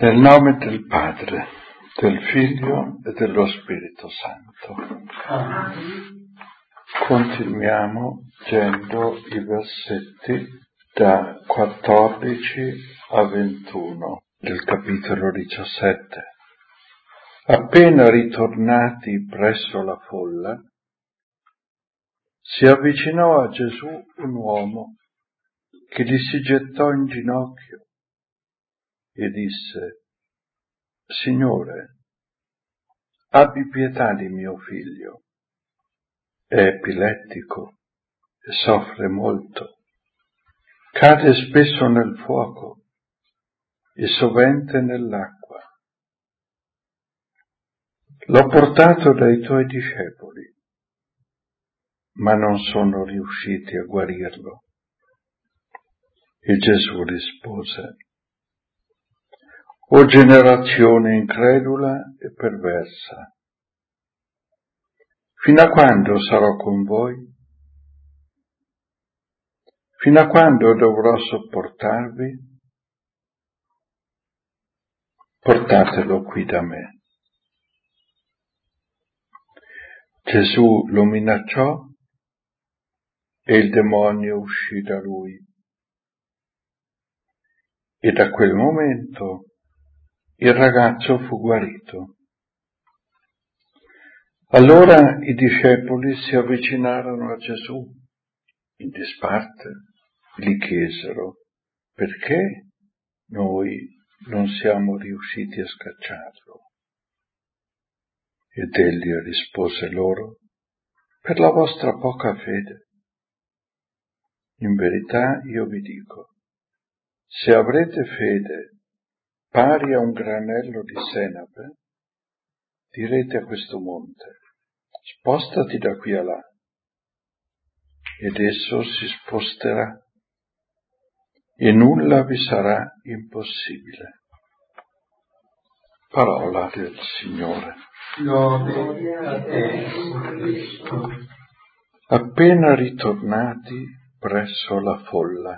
Nel nome del Padre, del Figlio e dello Spirito Santo. Continuiamo leggendo i versetti da 14 a 21 del capitolo 17. Appena ritornati presso la folla, si avvicinò a Gesù un uomo che gli si gettò in ginocchio e disse: Signore, abbi pietà di mio figlio, è epilettico e soffre molto, cade spesso nel fuoco e sovente nell'acqua. L'ho portato dai tuoi discepoli, ma non sono riusciti a guarirlo. E Gesù rispose: O generazione incredula e perversa, fino a quando sarò con voi? Fino a quando dovrò sopportarvi? Portatelo qui da me. Gesù lo minacciò e il demonio uscì da lui. E da quel momento il ragazzo fu guarito. Allora i discepoli si avvicinarono a Gesù in disparte, gli chiesero: perché noi non siamo riusciti a scacciarlo? Ed egli rispose loro: per la vostra poca fede. In verità io vi dico, se avrete fede pari a un granello di senape, direte a questo monte: spostati da qui a là, ed esso si sposterà, e nulla vi sarà impossibile. Parola del Signore. Lode a te, Cristo. Appena ritornati presso la folla,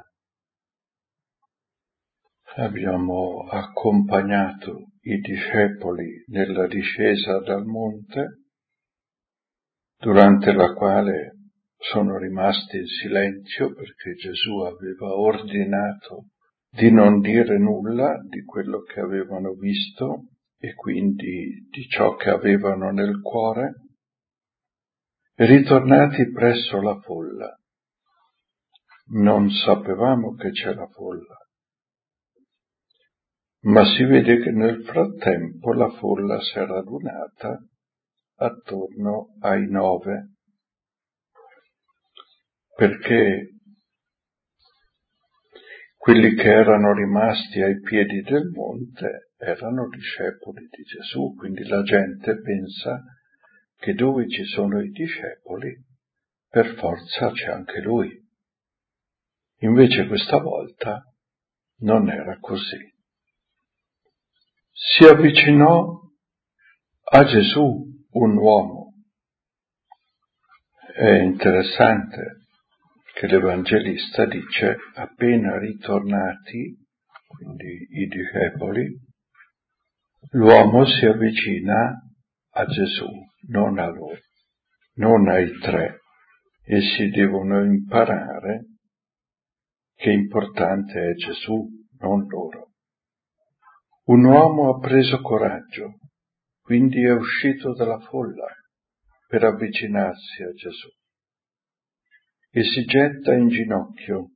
abbiamo accompagnato i discepoli nella discesa dal monte, durante la quale sono rimasti in silenzio perché Gesù aveva ordinato di non dire nulla di quello che avevano visto e quindi di ciò che avevano nel cuore. Ritornati presso la folla, non sapevamo che c'era la folla, ma si vede che nel frattempo la folla si è radunata attorno ai 9, perché quelli che erano rimasti ai piedi del monte erano discepoli di Gesù, quindi la gente pensa che dove ci sono i discepoli, per forza c'è anche lui. Invece questa volta non era così. Si avvicinò a Gesù un uomo. È interessante che l'Evangelista dice appena ritornati, quindi i discepoli, l'uomo si avvicina a Gesù, non a loro, non ai tre. Essi devono imparare che importante è Gesù, non loro. Un uomo ha preso coraggio, quindi è uscito dalla folla per avvicinarsi a Gesù e si getta in ginocchio.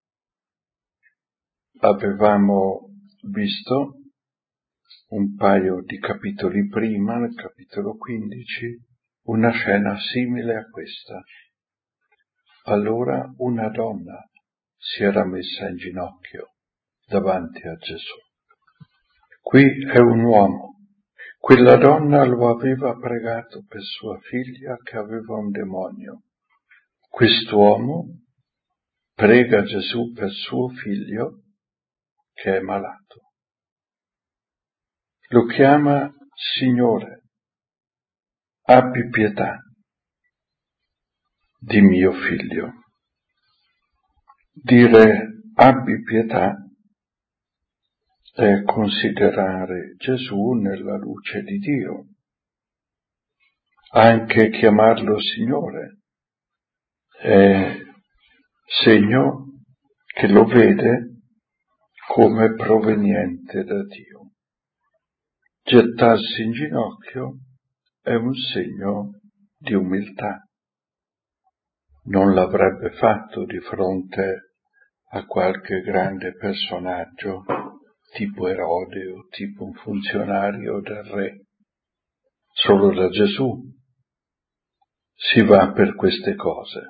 Avevamo visto un paio di capitoli prima, nel capitolo 15, una scena simile a questa. Allora una donna si era messa in ginocchio davanti a Gesù. Qui è un uomo. Quella donna lo aveva pregato per sua figlia che aveva un demonio. Quest'uomo prega Gesù per suo figlio che è malato. Lo chiama Signore, abbi pietà di mio figlio. Dire abbi pietà è considerare Gesù nella luce di Dio, anche chiamarlo Signore è segno che lo vede come proveniente da Dio. Gettarsi in ginocchio è un segno di umiltà. Non l'avrebbe fatto di fronte a qualche grande personaggio, tipo Erode o tipo un funzionario del re. Solo da Gesù si va per queste cose.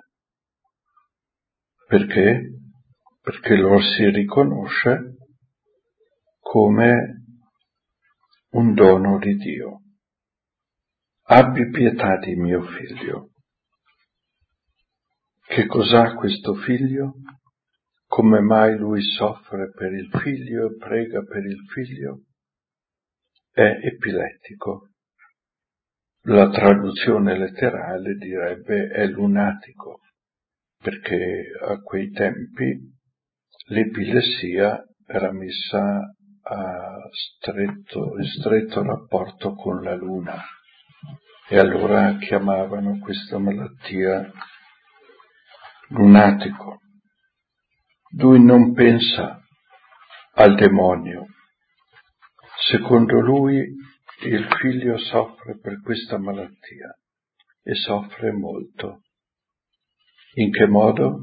Perché? Perché lo si riconosce come un dono di Dio. Abbi pietà di mio figlio. Che cos'ha questo figlio? Come mai lui soffre per il figlio e prega per il figlio? È epilettico. La traduzione letterale direbbe è lunatico, perché a quei tempi l'epilessia era messa in stretto rapporto con la luna e allora chiamavano questa malattia lunatico. Lui non pensa al demonio. Secondo lui il figlio soffre per questa malattia e soffre molto. In che modo?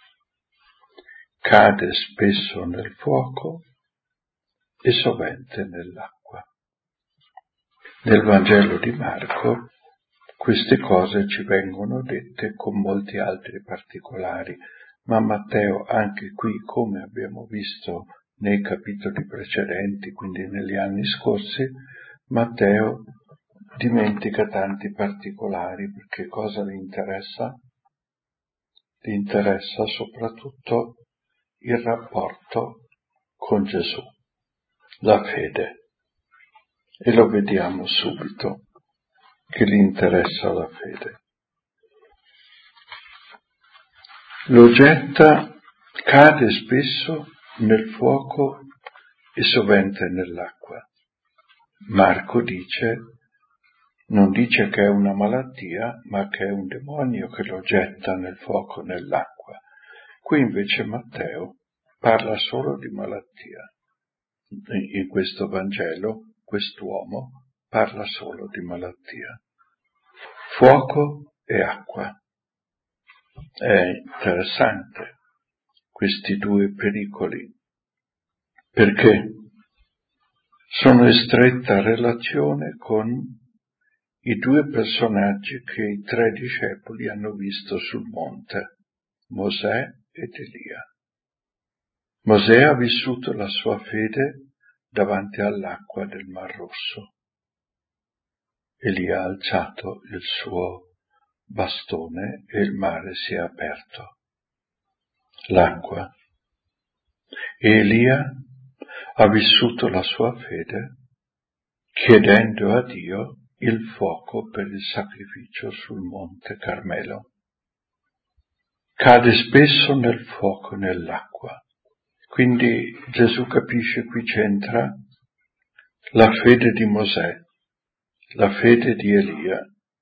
Cade spesso nel fuoco e sovente nell'acqua. Nel Vangelo di Marco queste cose ci vengono dette con molti altri particolari, ma Matteo anche qui, come abbiamo visto nei capitoli precedenti, quindi negli anni scorsi, Matteo dimentica tanti particolari, perché cosa gli interessa? Gli interessa soprattutto il rapporto con Gesù, la fede, e lo vediamo subito che gli interessa la fede. Lo getta, cade spesso nel fuoco e sovente nell'acqua. Marco non dice che è una malattia, ma che è un demonio che lo getta nel fuoco e nell'acqua. Qui invece Matteo parla solo di malattia. In questo Vangelo quest'uomo parla solo di malattia. Fuoco e acqua. È interessante questi due pericoli, perché sono in stretta relazione con i due personaggi che i 3 discepoli hanno visto sul monte, Mosè ed Elia. Mosè ha vissuto la sua fede davanti all'acqua del Mar Rosso. Elia ha alzato il suo bastone e il mare si è aperto. L'acqua. E Elia ha vissuto la sua fede chiedendo a Dio il fuoco per il sacrificio sul monte Carmelo. Cade spesso nel fuoco e nell'acqua. Quindi Gesù capisce, qui c'entra la fede di Mosè, la fede di Elia.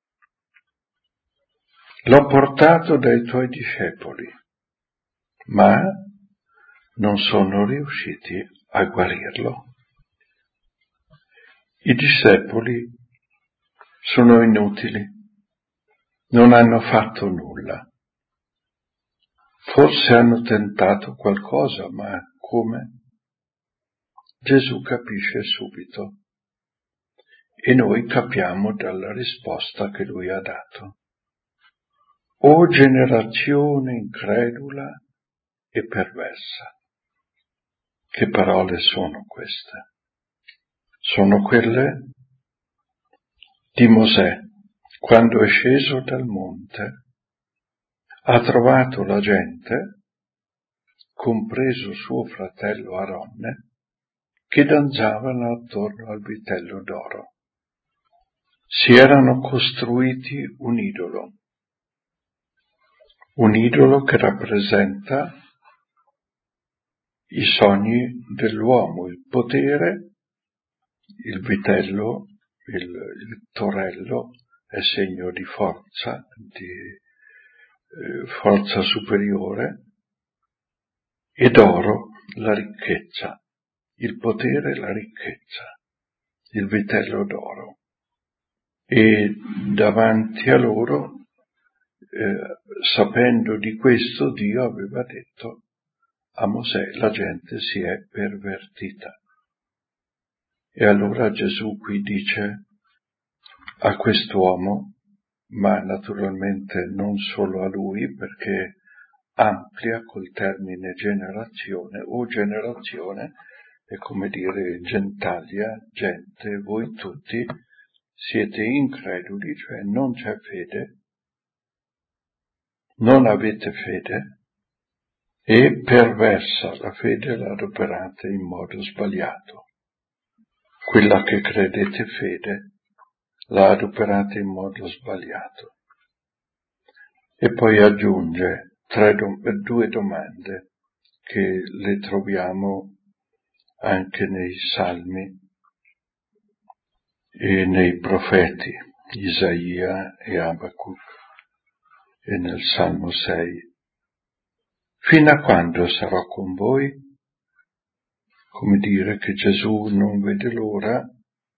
L'ho portato dai tuoi discepoli, ma non sono riusciti a guarirlo. I discepoli sono inutili, non hanno fatto nulla. Forse hanno tentato qualcosa, ma come? Gesù capisce subito e noi capiamo dalla risposta che lui ha dato. O generazione incredula e perversa. Che parole sono queste? Sono quelle di Mosè, quando è sceso dal monte, ha trovato la gente, compreso suo fratello Aronne, che danzavano attorno al vitello d'oro. Si erano costruiti un idolo che rappresenta i sogni dell'uomo, il potere, il vitello, il torello è segno di forza superiore, ed oro la ricchezza, il potere e la ricchezza, il vitello d'oro. E davanti a loro, sapendo di questo, Dio aveva detto a Mosè: la gente si è pervertita. E allora Gesù qui dice a quest'uomo, ma naturalmente non solo a lui, perché amplia col termine generazione, o generazione è come dire gentaglia, gente, voi tutti siete increduli, cioè non c'è fede, non avete fede, e perversa la fede la adoperate in modo sbagliato. Quella che credete fede la adoperate in modo sbagliato. E poi aggiunge due domande che le troviamo anche nei Salmi e nei profeti, Isaia e Abacuc, e nel Salmo 6. Fino a quando sarò con voi? Come dire che Gesù non vede l'ora,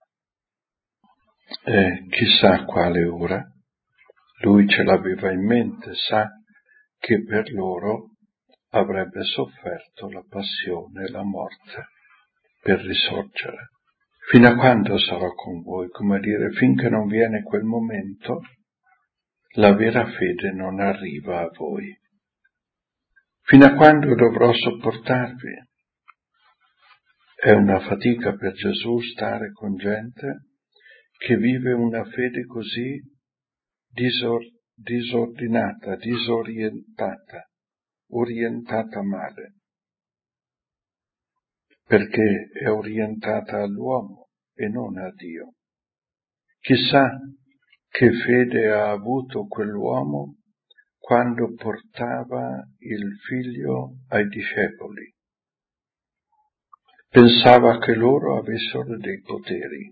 chissà quale ora. Lui ce l'aveva in mente, sa che per loro avrebbe sofferto la passione e la morte per risorgere. Fino a quando sarò con voi? Come dire, finché non viene quel momento, la vera fede non arriva a voi. Fino a quando dovrò sopportarvi? È una fatica per Gesù stare con gente che vive una fede così disordinata, disorientata, orientata male, perché è orientata all'uomo e non a Dio. Chissà che fede ha avuto quell'uomo quando portava il figlio ai discepoli. Pensava che loro avessero dei poteri,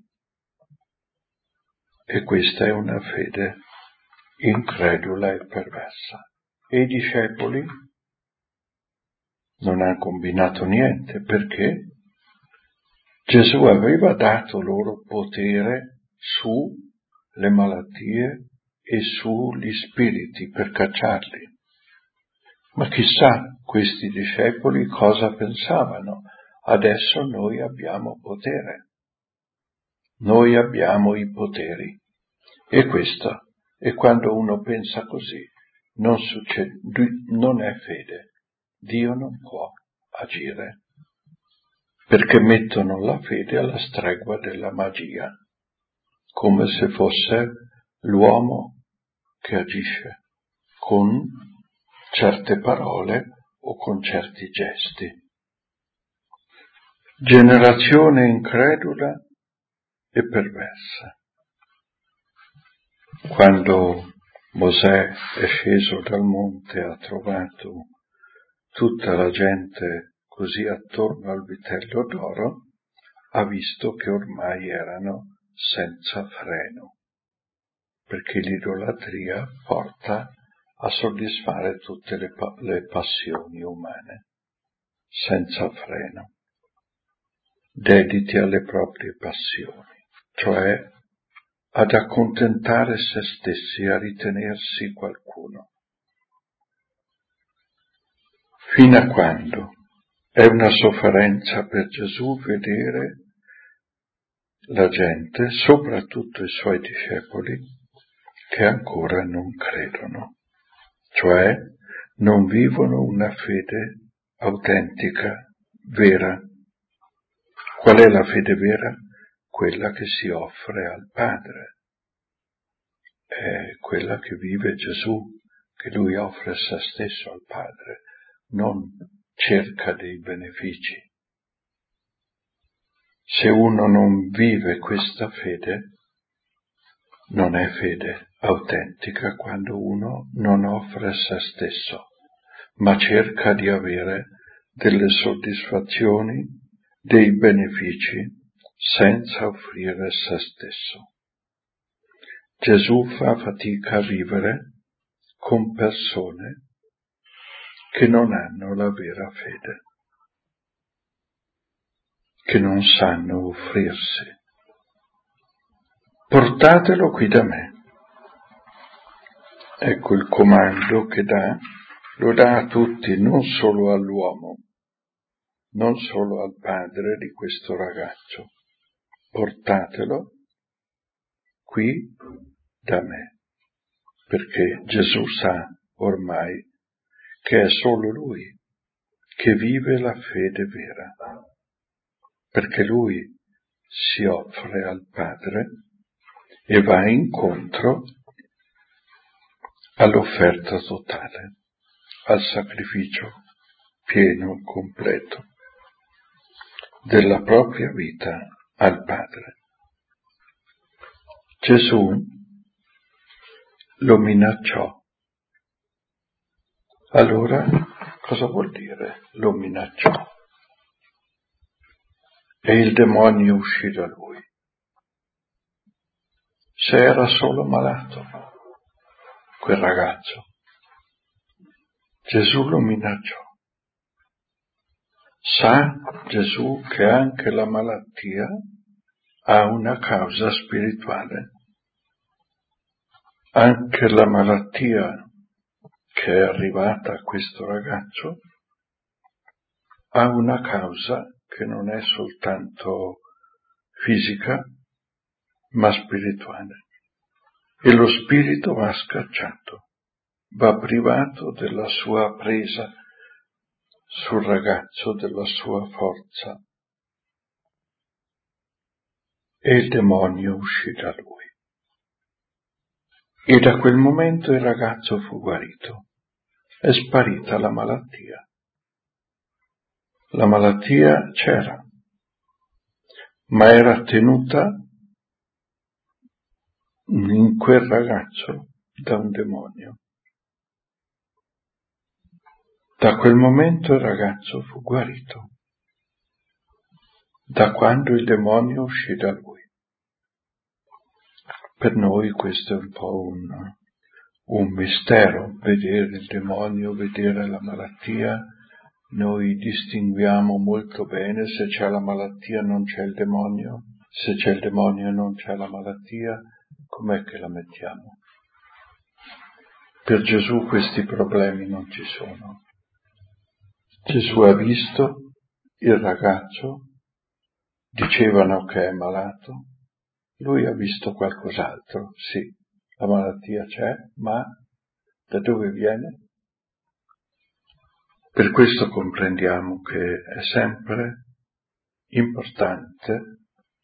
e questa è una fede incredula e perversa. E i discepoli non hanno combinato niente, perché Gesù aveva dato loro potere sulle malattie e sugli spiriti per cacciarli. Ma chissà questi discepoli cosa pensavano. Adesso noi abbiamo potere. Noi abbiamo i poteri. E questo, e quando uno pensa così, non succede, non è fede. Dio non può agire, perché mettono la fede alla stregua della magia, come se fosse l'uomo che agisce con certe parole o con certi gesti. Generazione incredula e perversa. Quando Mosè è sceso dal monte, ha trovato tutta la gente così attorno al vitello d'oro, ha visto che ormai erano senza freno, perché l'idolatria porta a soddisfare tutte le passioni umane, senza freno. Dediti alle proprie passioni, cioè ad accontentare se stessi, a ritenersi qualcuno. Fino a quando? È una sofferenza per Gesù vedere la gente, soprattutto i suoi discepoli, che ancora non credono, cioè non vivono una fede autentica, vera. Qual è la fede vera? Quella che si offre al Padre, è quella che vive Gesù, che Lui offre se stesso al Padre, non cerca dei benefici. Se uno non vive questa fede, non è fede autentica quando uno non offre se stesso, ma cerca di avere delle soddisfazioni, dei benefici, senza offrire se stesso. Gesù fa fatica a vivere con persone che non hanno la vera fede, che non sanno offrirsi. Portatelo qui da me. Ecco il comando che dà, lo dà a tutti, non solo all'uomo, non solo al padre di questo ragazzo. Portatelo qui da me, perché Gesù sa ormai che è solo Lui che vive la fede vera, perché Lui si offre al Padre e va incontro all'offerta totale, al sacrificio pieno, completo della propria vita al Padre. Gesù lo minacciò. Allora, cosa vuol dire lo minacciò? E il demonio uscì da lui. Se era solo malato, quel ragazzo, Gesù lo minacciò. Sa Gesù che anche la malattia ha una causa spirituale. Anche la malattia che è arrivata a questo ragazzo ha una causa che non è soltanto fisica, ma spirituale. E lo spirito va scacciato, va privato della sua presa sul ragazzo, della sua forza. E il demonio uscì da lui. E da quel momento il ragazzo fu guarito. È sparita la malattia. La malattia c'era, ma era tenuta in quel ragazzo da un demonio. Da quel momento il ragazzo fu guarito, da quando il demonio uscì da lui. Per noi questo è un po' un mistero, vedere il demonio, vedere la malattia. Noi distinguiamo molto bene se c'è la malattia non c'è il demonio, se c'è il demonio non c'è la malattia, com'è che la mettiamo? Per Gesù questi problemi non ci sono. Gesù ha visto il ragazzo, dicevano che è malato, lui ha visto qualcos'altro, sì, la malattia c'è, ma da dove viene? Per questo comprendiamo che è sempre importante,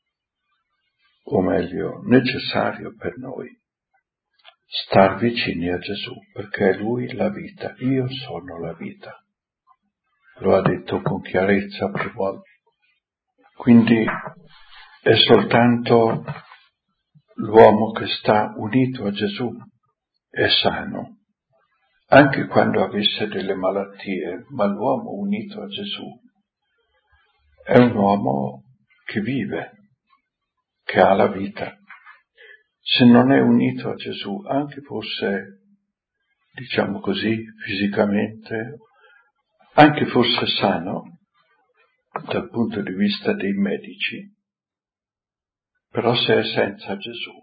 o meglio, necessario per noi, star vicini a Gesù, perché è Lui la vita, io sono la vita. Lo ha detto con chiarezza più volte. Quindi è soltanto l'uomo che sta unito a Gesù è sano, anche quando avesse delle malattie, ma l'uomo unito a Gesù è un uomo che vive, che ha la vita. Se non è unito a Gesù, anche fosse, diciamo così, fisicamente, anche fosse sano dal punto di vista dei medici, però se è senza Gesù,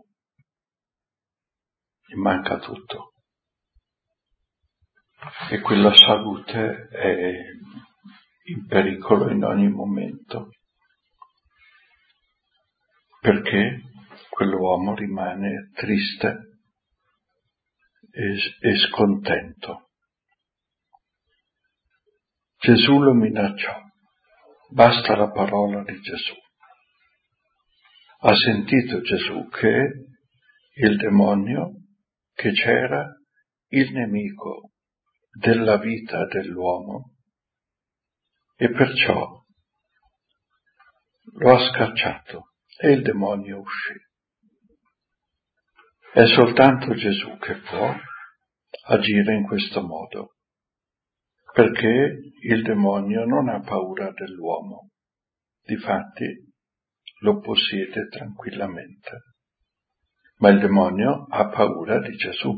gli manca tutto. E quella salute è in pericolo in ogni momento, perché quell'uomo rimane triste e scontento. Gesù lo minacciò, basta la parola di Gesù. Ha sentito Gesù che il demonio, che c'era il nemico della vita dell'uomo, e perciò lo ha scacciato e il demonio uscì. È soltanto Gesù che può agire in questo modo, perché il demonio non ha paura dell'uomo, difatti lo possiede tranquillamente, ma il demonio ha paura di Gesù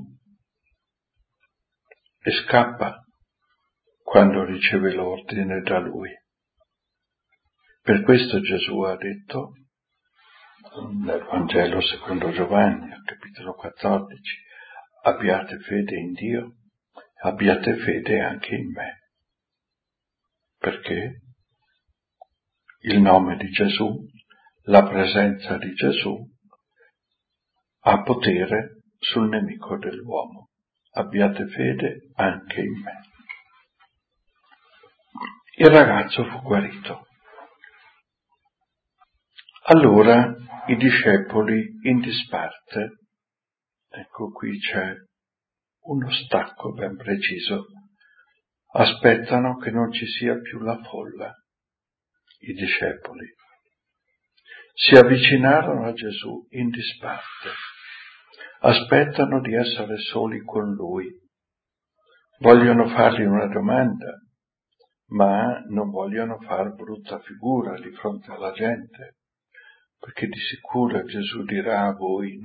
e scappa quando riceve l'ordine da lui. Per questo Gesù ha detto nel Vangelo secondo Giovanni, al capitolo 14, abbiate fede in Dio, abbiate fede anche in me. Perché il nome di Gesù, la presenza di Gesù, ha potere sul nemico dell'uomo. Abbiate fede anche in me. Il ragazzo fu guarito. Allora i discepoli in disparte, ecco qui c'è uno stacco ben preciso, aspettano che non ci sia più la folla. I discepoli si avvicinarono a Gesù in disparte, aspettano di essere soli con lui, vogliono fargli una domanda, ma non vogliono far brutta figura di fronte alla gente, perché di sicuro Gesù dirà a voi,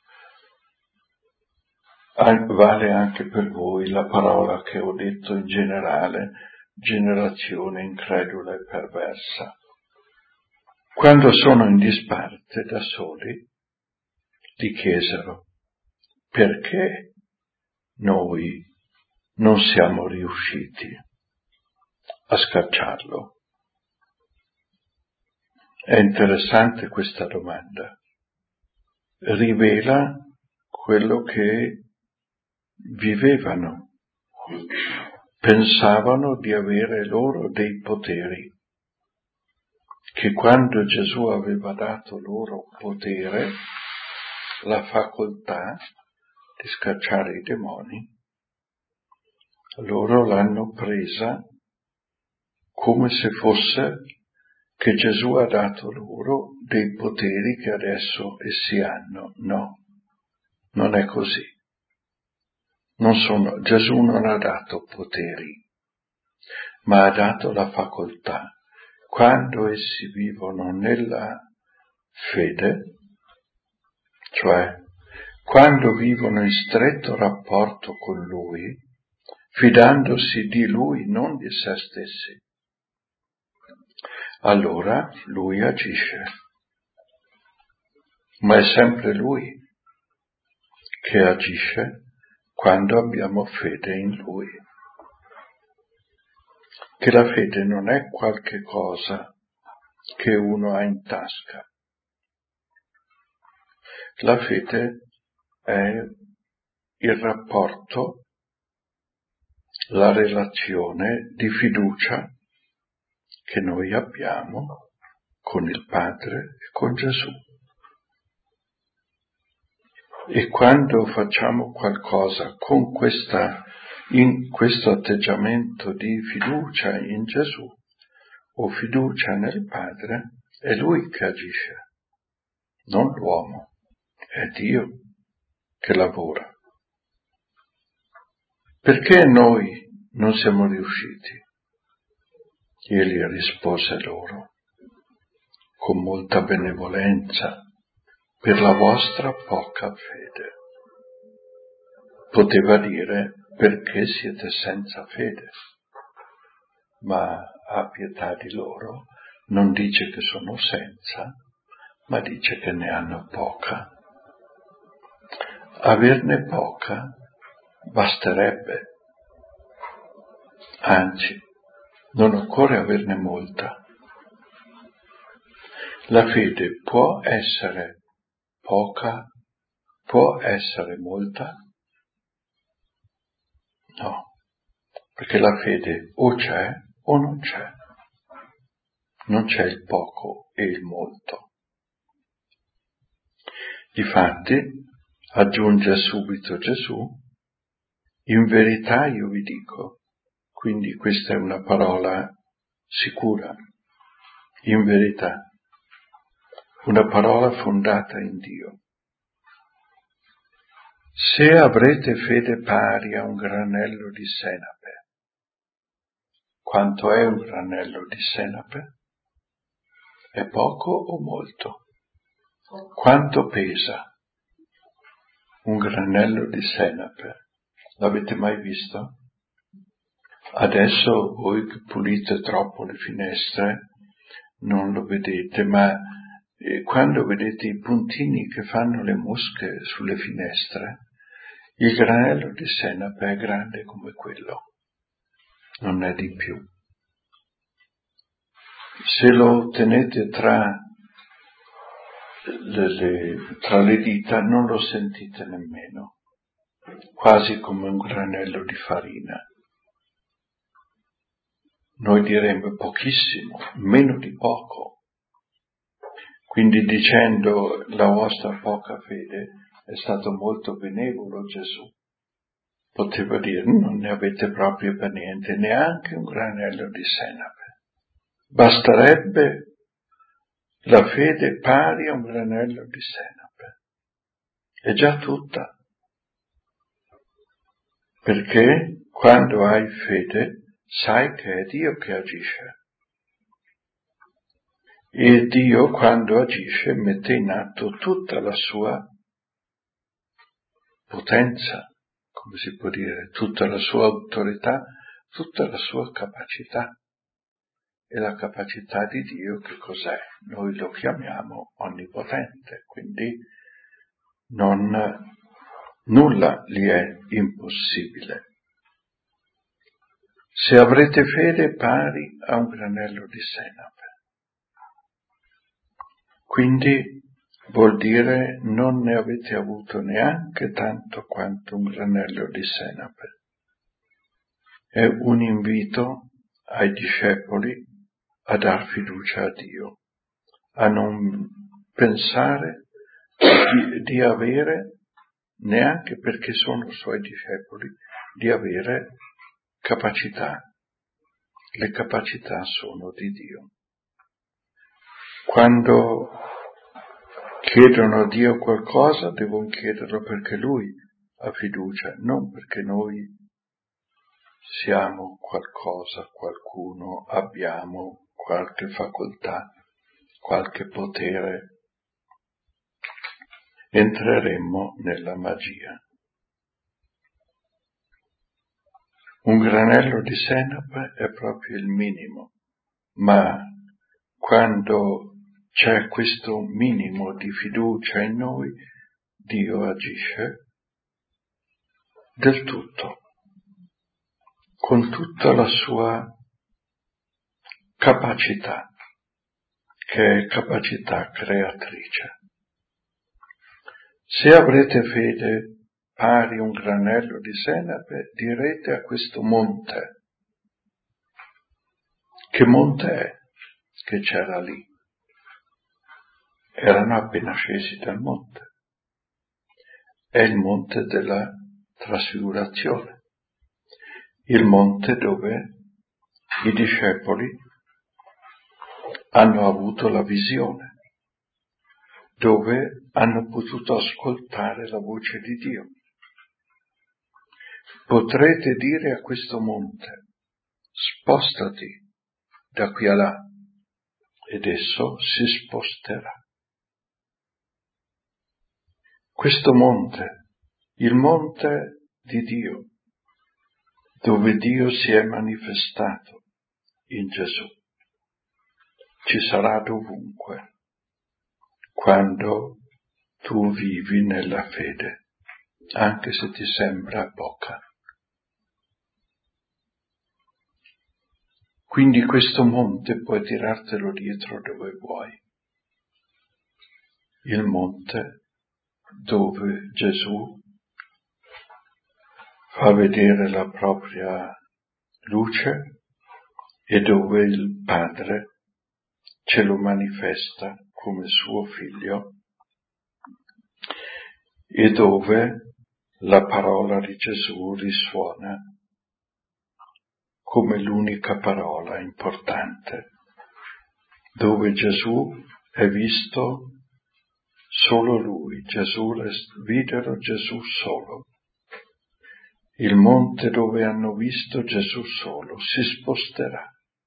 vale anche per voi la parola che ho detto in generale, generazione incredula e perversa. Quando sono in disparte da soli, gli chiesero, perché noi non siamo riusciti a scacciarlo? È interessante questa domanda. Rivela quello che vivevano. Pensavano di avere loro dei poteri, che quando Gesù aveva dato loro potere, la facoltà di scacciare i demoni, loro l'hanno presa come se fosse che Gesù ha dato loro dei poteri che adesso essi hanno. No, non è così. Gesù non ha dato poteri, ma ha dato la facoltà. Quando essi vivono nella fede, cioè quando vivono in stretto rapporto con Lui, fidandosi di Lui, non di se stessi, allora Lui agisce. Ma è sempre Lui che agisce quando abbiamo fede in Lui. Che la fede non è qualche cosa che uno ha in tasca. La fede è il rapporto, la relazione di fiducia che noi abbiamo con il Padre e con Gesù. E quando facciamo qualcosa con in questo atteggiamento di fiducia in Gesù o fiducia nel Padre, è Lui che agisce, non l'uomo, è Dio che lavora. Perché noi non siamo riusciti? Egli rispose loro, con molta benevolenza, per la vostra poca fede. Poteva dire, perché siete senza fede, ma ha pietà di loro, non dice che sono senza, ma dice che ne hanno poca. Averne poca basterebbe, anzi, non occorre averne molta. La fede può essere poca, può essere molta? No, perché la fede o c'è o non c'è. Non c'è il poco e il molto. Difatti, aggiunge subito Gesù, in verità io vi dico, quindi questa è una parola sicura, in verità, una parola fondata in Dio. Se avrete fede pari a un granello di senape, quanto è un granello di senape? È poco o molto? Quanto pesa un granello di senape? L'avete mai visto? Adesso voi che pulite troppo le finestre non lo vedete, ma quando vedete i puntini che fanno le mosche sulle finestre, il granello di senape è grande come quello, non è di più. Se lo tenete tra le dita non lo sentite nemmeno, quasi come un granello di farina. Noi diremmo pochissimo, meno di poco. Quindi dicendo la vostra poca fede è stato molto benevolo Gesù. Poteva dire non ne avete proprio per niente, neanche un granello di senape. Basterebbe la fede pari a un granello di senape. È già tutta. Perché quando hai fede sai che è Dio che agisce. E Dio quando agisce mette in atto tutta la sua potenza, come si può dire, tutta la sua autorità, tutta la sua capacità. E la capacità di Dio che cos'è? Noi lo chiamiamo onnipotente, quindi nulla gli è impossibile. Se avrete fede pari a un granello di senape. Quindi vuol dire non ne avete avuto neanche tanto quanto un granello di senape. È un invito ai discepoli a dar fiducia a Dio, a non pensare di avere, neanche perché sono suoi discepoli, di avere capacità. Le capacità sono di Dio. Quando chiedono a Dio qualcosa, devono chiederlo perché Lui ha fiducia, non perché noi siamo qualcosa, qualcuno, abbiamo qualche facoltà, qualche potere. Entreremmo nella magia. Un granello di senape è proprio il minimo, ma quando c'è questo minimo di fiducia in noi, Dio agisce del tutto, con tutta la sua capacità, che è capacità creatrice. Se avrete fede pari un granello di senape, direte a questo monte. Che monte è che c'era lì? Erano appena scesi dal monte. È il monte della trasfigurazione, il monte dove i discepoli hanno avuto la visione, dove hanno potuto ascoltare la voce di Dio. Potrete dire a questo monte, spostati da qui a là, ed esso si sposterà. Questo monte, il monte di Dio, dove Dio si è manifestato in Gesù, ci sarà dovunque, quando tu vivi nella fede, anche se ti sembra poca. Quindi questo monte puoi tirartelo dietro dove vuoi. Il monte dove Gesù fa vedere la propria luce e dove il Padre ce lo manifesta come suo figlio e dove la parola di Gesù risuona come l'unica parola importante, dove Gesù è visto solo Lui, videro Gesù solo, Il monte dove hanno visto Gesù solo si sposterà.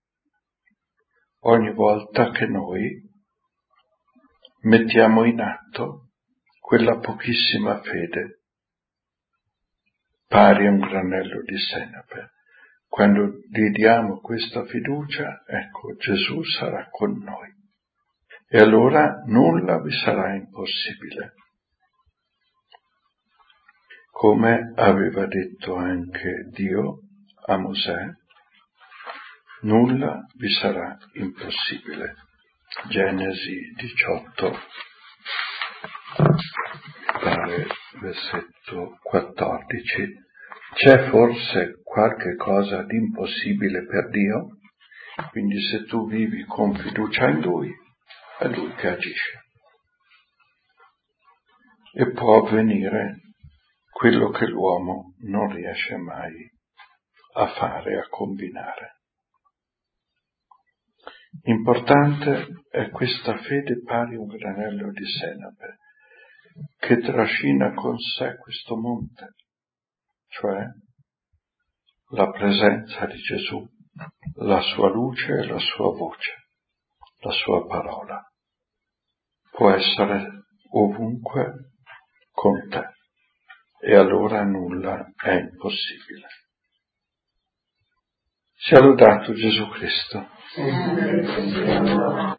Ogni volta che noi mettiamo in atto quella pochissima fede, pari a un granello di senape, quando gli diamo questa fiducia, ecco, Gesù sarà con noi. E allora nulla vi sarà impossibile. Come aveva detto anche Dio a Mosè, nulla vi sarà impossibile. Genesi 18, pare versetto 14. C'è forse qualche cosa di impossibile per Dio? Quindi se tu vivi con fiducia in Lui, è Lui che agisce. E può avvenire quello che l'uomo non riesce mai a fare, a combinare. Importante è questa fede pari a un granello di senape, che trascina con sé questo monte, cioè la presenza di Gesù, la sua luce e la sua voce, la sua parola. Può essere ovunque con te, e allora nulla è impossibile. Sia lodato Gesù Cristo.